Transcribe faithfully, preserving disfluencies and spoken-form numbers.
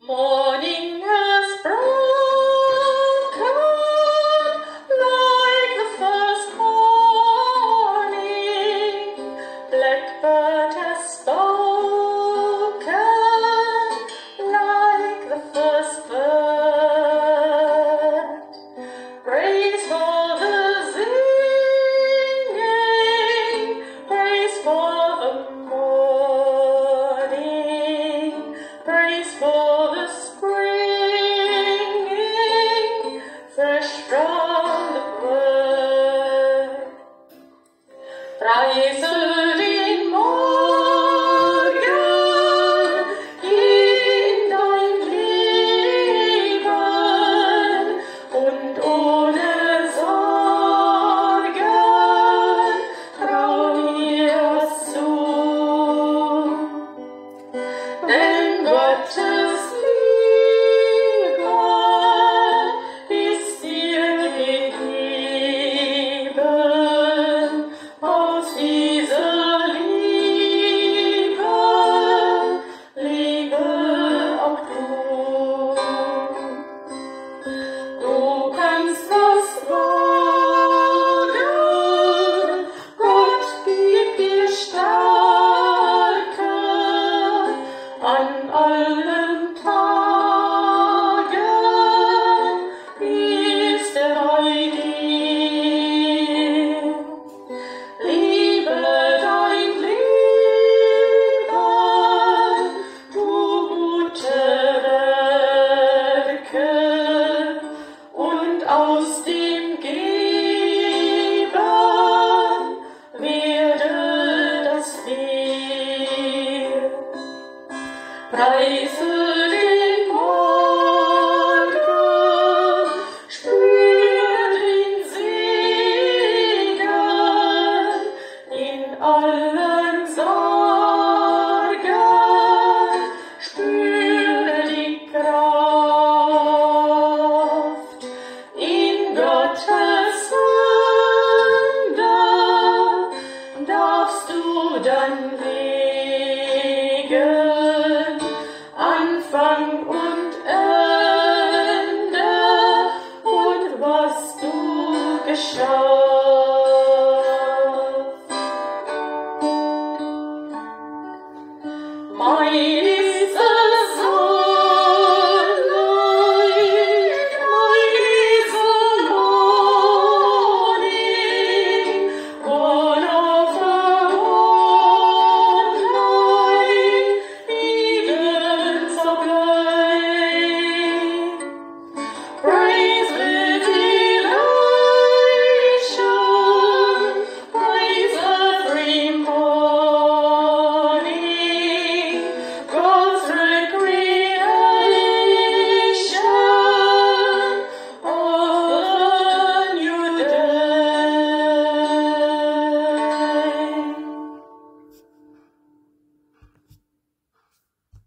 Morning has broken like the first morning. Blackbird has spoken like the first bird. Praise for the singing, praise for the morning, praise for the springing, fresh from the word. Preise den Morgen in dein Leben und ohne Sorgen trau dir zu. Denn Gottes Liebe ist dir gegeben. Aus dieser Liebe lebe auch du. Du kannst das wagen, Gott gibt dir Stärke an allen Tagen, ist er bei dir. Liebe dein Leben, tu gute Werke und aus dem Geben werde das Heil. Preise